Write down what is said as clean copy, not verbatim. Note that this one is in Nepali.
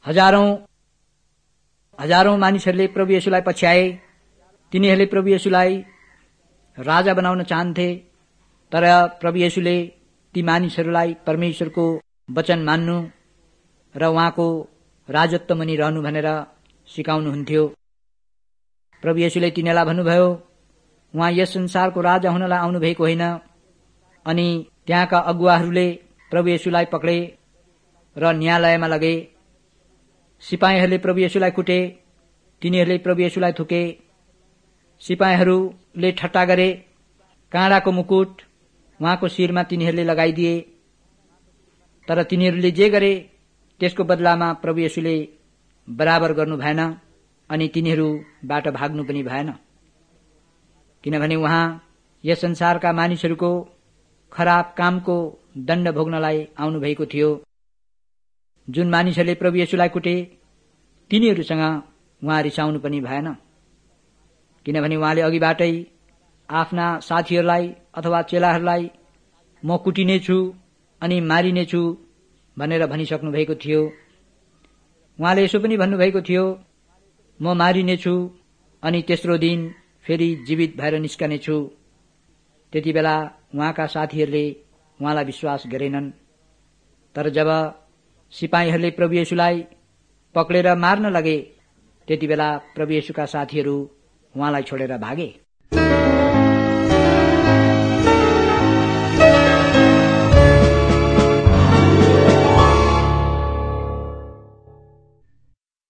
हजारौं मानिसहरूले प्रभु येशूलाई पछ्याए। तिनीहरूले प्रभु येशूलाई राजा बनाउन चाहन्थे, तर प्रभु येशूले ती मानिसहरूलाई परमेश्वरको वचन मान्नु र उहाँको राजत्व मुनि रहनु भनेर सिकाउनुहुन्थ्यो। प्रभु येशूले तिनीहरूलाई भन्नुभयो, उहाँ यस संसारको राजा हुनलाई आउनु भएको होइन। अनि त्यहाँका अगुवाहरूले प्रभु येशूलाई पक्रे र न्यायालयमा लगे। सिपाहीहरूले प्रभु येशूलाई कुटे, तिनीहरूले प्रभु येशूलाई थुके। सिपाहीहरूले ठट्टा गरे। काँडाको मुकुट उहाँको शिरमा तिनीहरूले लगाइदिए। तर तिनीहरूले जे गरे त्यसको बदलामा प्रभु येशूले बराबर गर्नु भएन अनि तिनीहरूबाट भाग्नु पनि भएन, किनभने उहाँ यस संसारका मानिसहरूको खराब कामको दण्ड भोग्नलाई आउनु भएको थियो। जुन मानिसहरूले प्रभु येशूलाई कुटे तिनीहरूसँग उहाँ रिसाउनु पनि भएन, किनभने उहाँले अघिबाटै आफ्ना साथीहरूलाई अथवा चेलाहरूलाई म कुटिनेछु अनि मारिनेछु भनेर भनिसक्नु भएको थियो। उहाँले यसो पनि भन्नुभएको थियो, म मारिनेछु अनि तेस्रो दिन फेरि जीवित भएर निस्कनेछु। त्यति बेला उहाँका साथीहरूले उहाँलाई विश्वास गरेनन्। तर जब सिपाहीहरूले प्रभु येशूलाई पक्रेर मार्न लगे त्यति बेला प्रभु येशूका साथीहरू उहाँलाई छोडेर भागे।